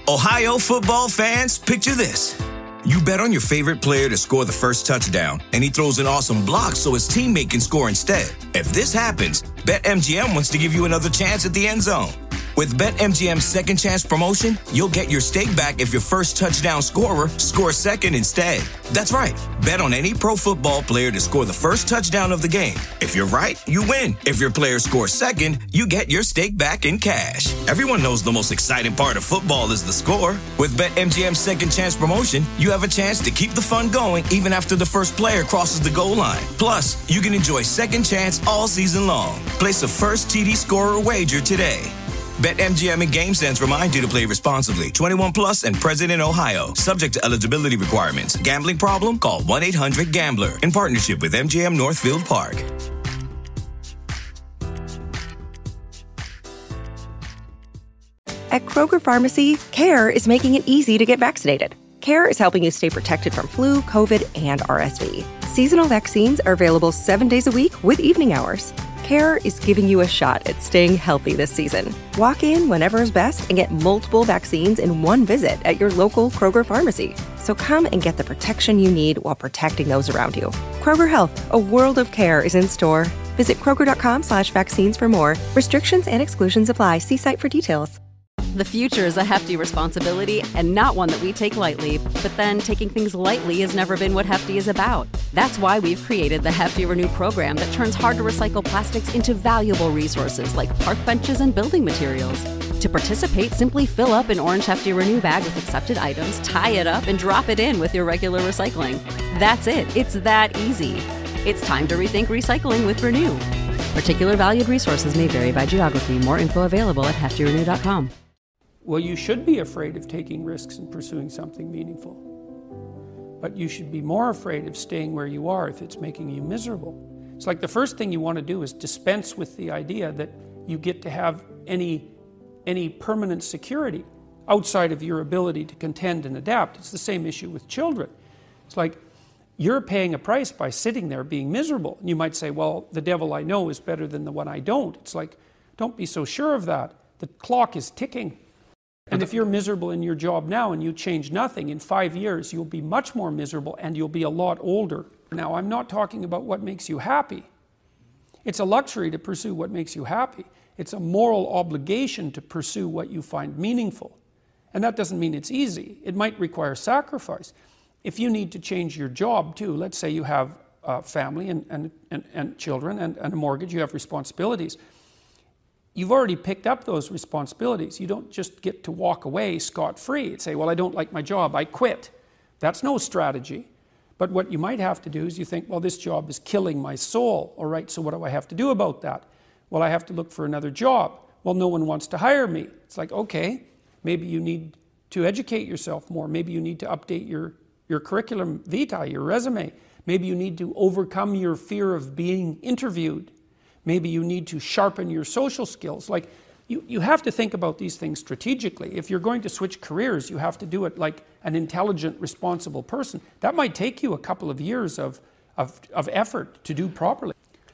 Ohio football fans, picture this. You bet on your favorite player to score the first touchdown, and he throws an awesome block so his teammate can score instead. If this happens, BetMGM wants to give you another chance at the end zone. With BetMGM's second chance promotion, you'll get your stake back if your first touchdown scorer scores second instead. That's right. Bet on any pro football player to score the first touchdown of the game. If you're right, you win. If your player scores second, you get your stake back in cash. Everyone knows the most exciting part of football is the score. With BetMGM's second chance promotion, you have a chance to keep the fun going even after the first player crosses the goal line. Plus, you can enjoy second chance all season long. Place a first TD scorer wager today. BetMGM and GameSense remind you to play responsibly. 21 plus and present in Ohio. Subject to eligibility requirements. Gambling problem? Call 1-800-GAMBLER. In partnership with MGM Northfield Park. At Kroger Pharmacy, CARE is making it easy to get vaccinated. CARE is helping you stay protected from flu, COVID, and RSV. Seasonal vaccines are available 7 days a week with evening hours. CARE is giving you a shot at staying healthy this season. Walk in whenever is best and get multiple vaccines in one visit at your local Kroger pharmacy. So come and get the protection you need while protecting those around you. Kroger Health, a world of care is in store. Visit Kroger.com/vaccines for more. Restrictions and exclusions apply. See site for details. The future is a hefty responsibility and not one that we take lightly. But then taking things lightly has never been what Hefty is about. That's why we've created the Hefty Renew program that turns hard-to-recycle plastics into valuable resources like park benches and building materials. To participate, simply fill up an orange Hefty Renew bag with accepted items, tie it up, and drop it in with your regular recycling. That's it. It's that easy. It's time to rethink recycling with Renew. Particular valued resources may vary by geography. More info available at heftyrenew.com. Well, you should be afraid of taking risks and pursuing something meaningful. But you should be more afraid of staying where you are if it's making you miserable. It's like the first thing you want to do is dispense with the idea that you get to have any permanent security outside of your ability to contend and adapt. It's the same issue with children. It's like you're paying a price by sitting there being miserable. And you might say, well, the devil I know is better than the one I don't. It's like, don't be so sure of that. The clock is ticking. And if you're miserable in your job now and you change nothing, in 5 years you'll be much more miserable and you'll be a lot older. Now, I'm not talking about what makes you happy. It's a luxury to pursue what makes you happy. It's a moral obligation to pursue what you find meaningful. And that doesn't mean it's easy. It might require sacrifice. If you need to change your job too, let's say you have a family and children and a mortgage, you have responsibilities. You've already picked up those responsibilities. You don't just get to walk away scot-free and say, well, I don't like my job, I quit. That's no strategy. But what you might have to do is you think, well, this job is killing my soul. All right, so what do I have to do about that? Well, I have to look for another job. Well, no one wants to hire me. It's like, okay, maybe you need to educate yourself more. Maybe you need to update your curriculum vitae, your resume. Maybe you need to overcome your fear of being interviewed. Maybe you need to sharpen your social skills. Like, you have to think about these things strategically. If you're going to switch careers, you have to do it like an intelligent, responsible person. That might take you a couple of years of effort to do properly.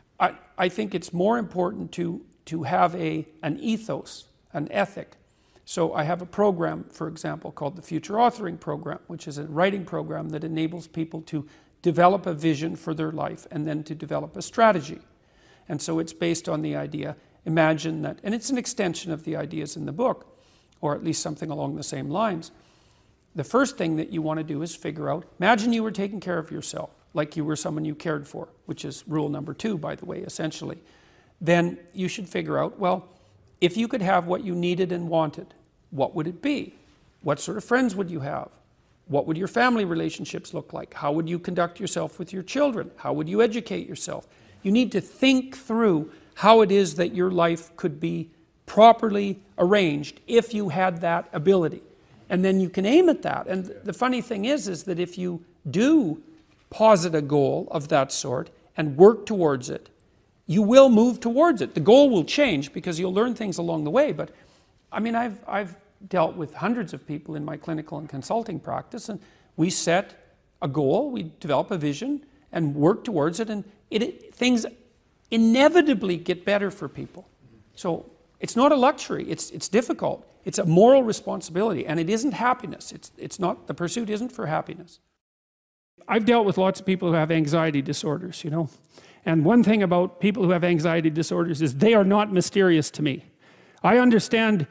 I think it's more important to have an ethos, an ethic. So I have a program, for example, called the Future Authoring Program, which is a writing program that enables people to develop a vision for their life and then to develop a strategy. And so it's based on the idea, imagine that, and it's an extension of the ideas in the book, or at least something along the same lines. The first thing that you want to do is figure out, imagine you were taking care of yourself, like you were someone you cared for, which is rule number 2, by the way, essentially. Then you should figure out, well, if you could have what you needed and wanted, what would it be? What sort of friends would you have? What would your family relationships look like? How would you conduct yourself with your children? How would you educate yourself? You need to think through how it is that your life could be properly arranged if you had that ability. And then you can aim at that. And the funny thing is that if you do posit a goal of that sort and work towards it, you will move towards it. The goal will change because you'll learn things along the way. But I mean, I've dealt with hundreds of people in my clinical and consulting practice, and we set a goal, we develop a vision and work towards it, and things inevitably get better for people. So it's not a luxury, it's difficult. It's a moral responsibility, and it isn't happiness. It's not, the pursuit isn't for happiness. I've dealt with lots of people who have anxiety disorders, you know. And one thing about people who have anxiety disorders is they are not mysterious to me. I understand,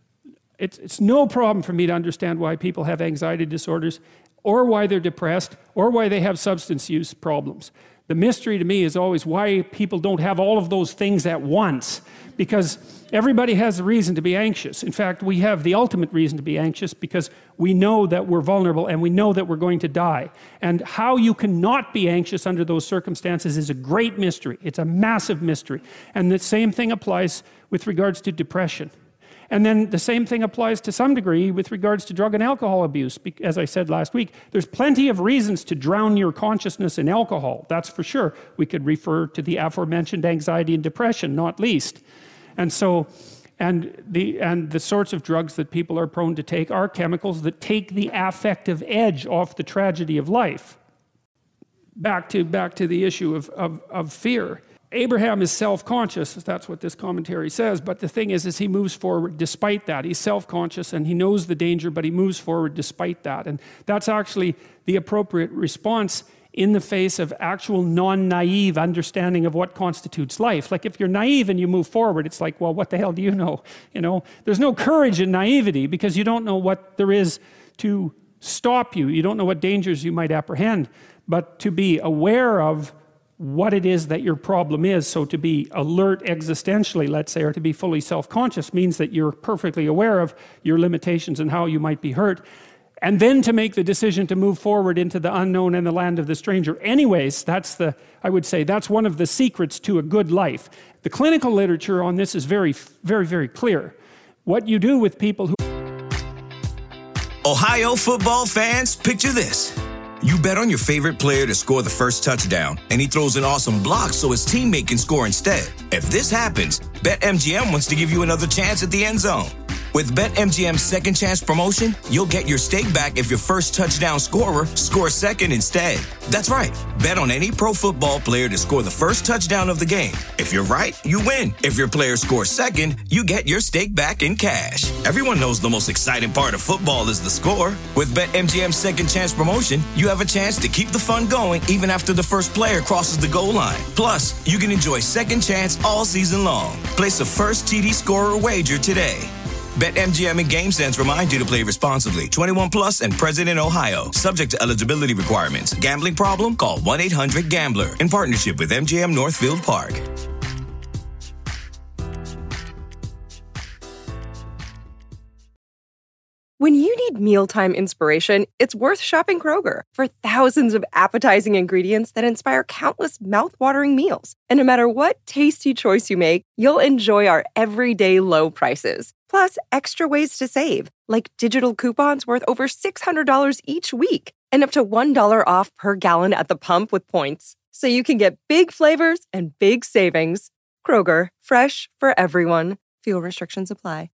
it's no problem for me to understand why people have anxiety disorders, or why they're depressed, or why they have substance use problems. The mystery to me is always why people don't have all of those things at once, because everybody has a reason to be anxious. In fact, we have the ultimate reason to be anxious because we know that we're vulnerable and we know that we're going to die. And how you cannot be anxious under those circumstances is a great mystery. It's a massive mystery. And the same thing applies with regards to depression. And then the same thing applies to some degree with regards to drug and alcohol abuse. As I said last week, there's plenty of reasons to drown your consciousness in alcohol. That's for sure. We could refer to the aforementioned anxiety and depression, not least. And so, and the sorts of drugs that people are prone to take are chemicals that take the affective edge off the tragedy of life. Back to the issue of fear. Abraham is self-conscious, that's what this commentary says, but the thing is he moves forward despite that. He's self-conscious and he knows the danger, but he moves forward despite that. And that's actually the appropriate response in the face of actual non-naive understanding of what constitutes life. Like if you're naive and you move forward, it's like, well, what the hell do you know? You know, there's no courage in naivety because you don't know what there is to stop you. You don't know what dangers you might apprehend, but to be aware of what it is that your problem is. So to be alert existentially, let's say, or to be fully self-conscious means that you're perfectly aware of your limitations and how you might be hurt. And then to make the decision to move forward into the unknown and the land of the stranger. Anyways, I would say that's one of the secrets to a good life. The clinical literature on this is very, very, very clear. What you do with people who... Ohio football fans, picture this. You bet on your favorite player to score the first touchdown, and he throws an awesome block so his teammate can score instead. If this happens, BetMGM wants to give you another chance at the end zone. With BetMGM's second chance promotion, you'll get your stake back if your first touchdown scorer scores second instead. That's right. Bet on any pro football player to score the first touchdown of the game. If you're right, you win. If your player scores second, you get your stake back in cash. Everyone knows the most exciting part of football is the score. With BetMGM's second chance promotion, you have a chance to keep the fun going even after the first player crosses the goal line. Plus, you can enjoy second chance all season long. Place a first TD scorer wager today. BetMGM and GameSense remind you to play responsibly. 21 plus and present in Ohio. Subject to eligibility requirements. Gambling problem? Call 1-800-GAMBLER. In partnership with MGM Northfield Park. When you need mealtime inspiration, it's worth shopping Kroger for thousands of appetizing ingredients that inspire countless mouth-watering meals. And no matter what tasty choice you make, you'll enjoy our everyday low prices. Plus, extra ways to save, like digital coupons worth over $600 each week and up to $1 off per gallon at the pump with points. So you can get big flavors and big savings. Kroger, fresh for everyone. Fuel restrictions apply.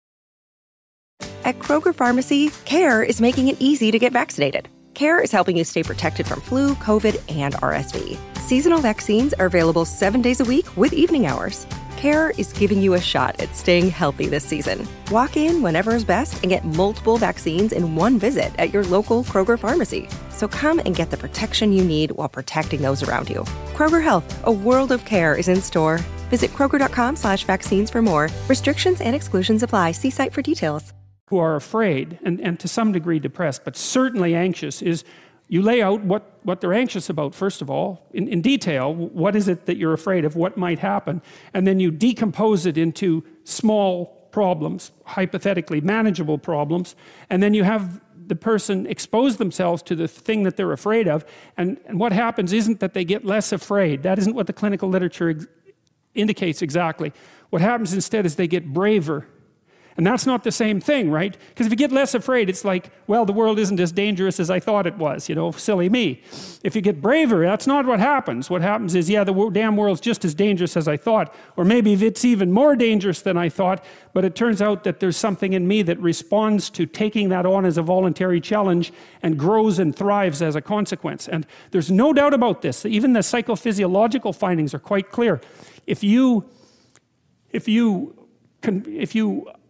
At Kroger Pharmacy, CARE is making it easy to get vaccinated. CARE is helping you stay protected from flu, COVID, and RSV. Seasonal vaccines are available 7 days a week with evening hours. CARE is giving you a shot at staying healthy this season. Walk in whenever is best and get multiple vaccines in one visit at your local Kroger pharmacy. So come and get the protection you need while protecting those around you. Kroger Health, a world of care is in store. Visit Kroger.com/vaccines for more. Restrictions and exclusions apply. See site for details. Who are afraid and to some degree depressed, but certainly anxious, is you lay out what they're anxious about, first of all, in detail. What is it that you're afraid of? What might happen? And then you decompose it into small problems, hypothetically manageable problems, and then you have the person expose themselves to the thing that they're afraid of, and what happens isn't that they get less afraid. That isn't what the clinical literature indicates exactly. What happens instead is they get braver. And that's not the same thing, right? Because if you get less afraid, it's like, well, the world isn't as dangerous as I thought it was, you know, silly me. If you get braver, that's not what happens. What happens is, yeah, the damn world's just as dangerous as I thought, or maybe it's even more dangerous than I thought, but it turns out that there's something in me that responds to taking that on as a voluntary challenge and grows and thrives as a consequence. And there's no doubt about this. Even the psychophysiological findings are quite clear. If you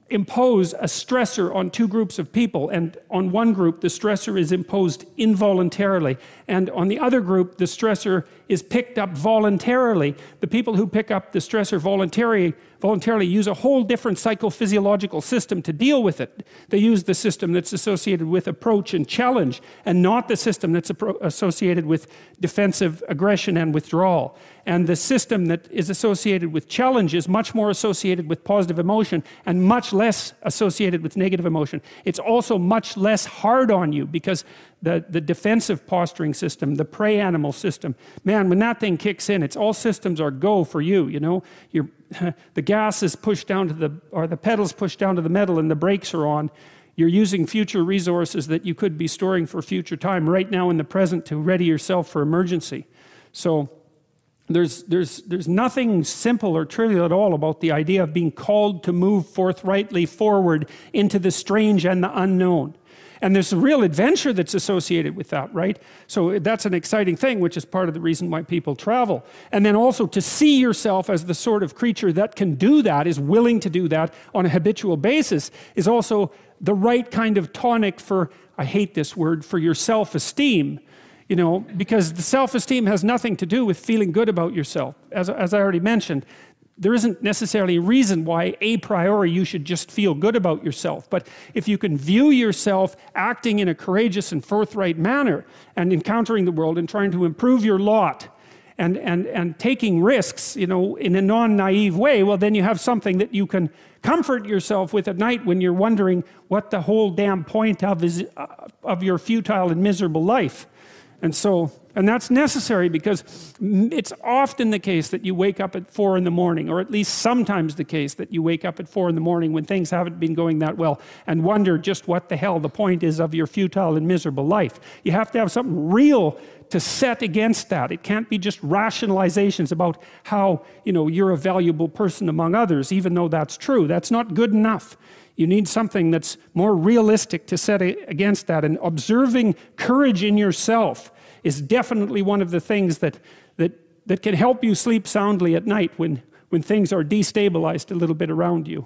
impose a stressor on two groups of people, and on one group the stressor is imposed involuntarily, and on the other group the stressor is picked up voluntarily. The people who pick up the stressor voluntarily use a whole different psychophysiological system to deal with it. They use the system that's associated with approach and challenge, and not the system that's associated with defensive aggression and withdrawal. And the system that is associated with challenge is much more associated with positive emotion and much less associated with negative emotion. It's also much less hard on you, because the defensive posturing system, the prey animal system, man, when that thing kicks in, it's all systems are go for you, you know. The gas is pushed down to the pedals pushed down to the metal, and the brakes are on. You're using future resources that you could be storing for future time right now in the present to ready yourself for emergency. So there's nothing simple or trivial at all about the idea of being called to move forthrightly forward into the strange and the unknown. And there's a real adventure that's associated with that, right? So that's an exciting thing, which is part of the reason why people travel. And then also to see yourself as the sort of creature that can do that, is willing to do that on a habitual basis, is also the right kind of tonic for, I hate this word, for your self-esteem. You know, because the self-esteem has nothing to do with feeling good about yourself. As I already mentioned, there isn't necessarily a reason why a priori you should just feel good about yourself. But if you can view yourself acting in a courageous and forthright manner, and encountering the world and trying to improve your lot, and taking risks, you know, in a non-naive way, well, then you have something that you can comfort yourself with at night when you're wondering what the whole damn point of your futile and miserable life. And that's necessary, because it's often the case that you wake up at 4 in the morning, or at least sometimes the case that you wake up at 4 in the morning when things haven't been going that well, and wonder just what the hell the point is of your futile and miserable life. You have to have something real to set against that. It can't be just rationalizations about how, you know, you're a valuable person among others, even though that's true. That's not good enough. You need something that's more realistic to set against that. And observing courage in yourself is definitely one of the things that can help you sleep soundly at night when things are destabilized a little bit around you.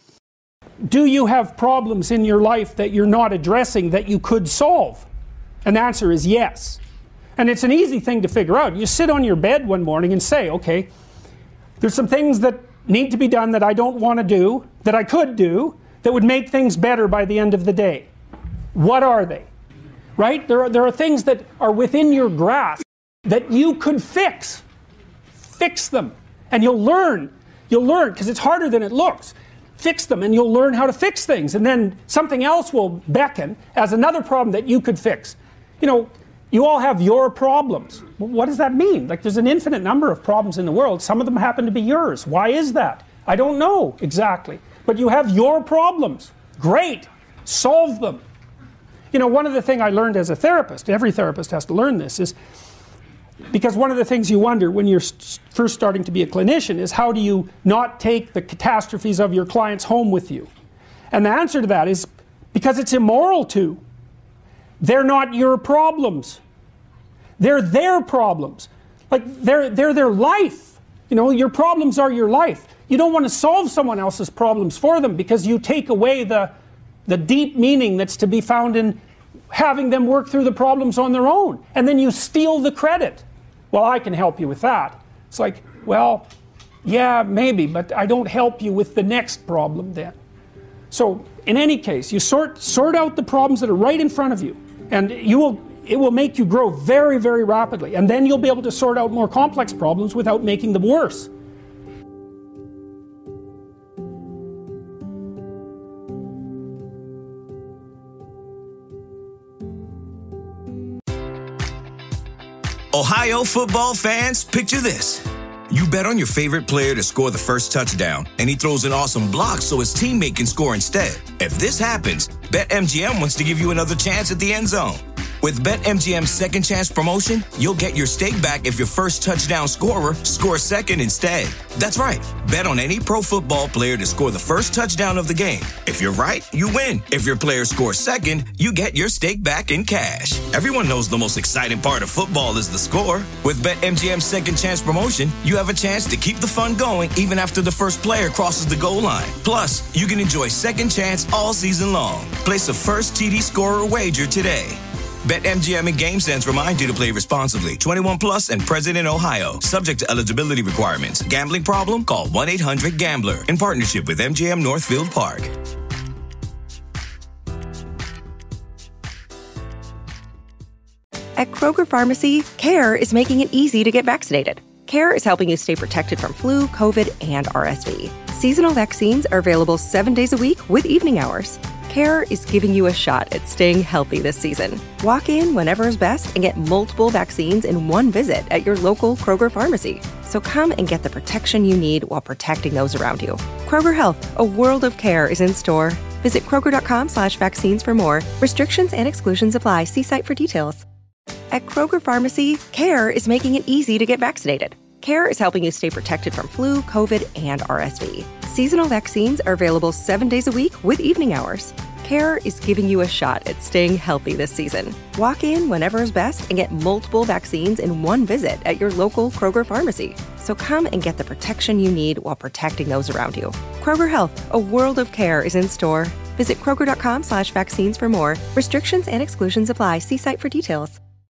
Do you have problems in your life that you're not addressing that you could solve? And the answer is yes. And it's an easy thing to figure out. You sit on your bed one morning and say, okay, there's some things that need to be done that I don't want to do, that I could do, that would make things better by the end of the day. What are they? Right? There are things that are within your grasp that you could fix. Fix them. And you'll learn, because it's harder than it looks. Fix them, and you'll learn how to fix things. And then something else will beckon as another problem that you could fix. You know, you all have your problems. What does that mean? Like, there's an infinite number of problems in the world. Some of them happen to be yours. Why is that? I don't know exactly. But you have your problems. Great. Solve them. You know, one of the things I learned as a therapist, every therapist has to learn this, is because one of the things you wonder when you're first starting to be a clinician is, how do you not take the catastrophes of your clients home with you? And the answer to that is because it's immoral to. They're not your problems. They're their problems. Like, they're their life. You know, your problems are your life. You don't want to solve someone else's problems for them, because you take away the deep meaning that's to be found in having them work through the problems on their own. And then you steal the credit. Well, I can help you with that. It's like, well, yeah, maybe, but I don't help you with the next problem then. So in any case, you sort out the problems that are right in front of you, and it will make you grow very, very rapidly. And then you'll be able to sort out more complex problems without making them worse. Ohio football fans, picture this. You bet on your favorite player to score the first touchdown, and he throws an awesome block so his teammate can score instead. If this happens, BetMGM wants to give you another chance at the end zone. With BetMGM's second chance promotion, you'll get your stake back if your first touchdown scorer scores second instead. That's right. Bet on any pro football player to score the first touchdown of the game. If you're right, you win. If your player scores second, you get your stake back in cash. Everyone knows the most exciting part of football is the score. With BetMGM's second chance promotion, you have a chance to keep the fun going even after the first player crosses the goal line. Plus, you can enjoy second chance all season long. Place a first TD scorer wager today. BetMGM and GameSense remind you to play responsibly. 21 plus and present in Ohio. Subject to eligibility requirements. Gambling problem? Call 1-800-GAMBLER. In partnership with MGM Northfield Park. At Kroger Pharmacy, CARE is making it easy to get vaccinated. CARE is helping you stay protected from flu, COVID, and RSV. Seasonal vaccines are available 7 days a week with evening hours. CARE is giving you a shot at staying healthy this season. Walk in whenever is best and get multiple vaccines in one visit at your local Kroger pharmacy. So come and get the protection you need while protecting those around you. Kroger Health, a world of care is in store. Visit Kroger.com/vaccines for more. Restrictions and exclusions apply. See site for details. At Kroger Pharmacy, CARE is making it easy to get vaccinated. CARE is helping you stay protected from flu, COVID, and RSV. Seasonal vaccines are available 7 days a week with evening hours. CARE is giving you a shot at staying healthy this season. Walk in whenever is best and get multiple vaccines in one visit at your local Kroger pharmacy. So come and get the protection you need while protecting those around you. Kroger Health, a world of care is in store. Visit Kroger.com/vaccines for more. Restrictions and exclusions apply. See site for details.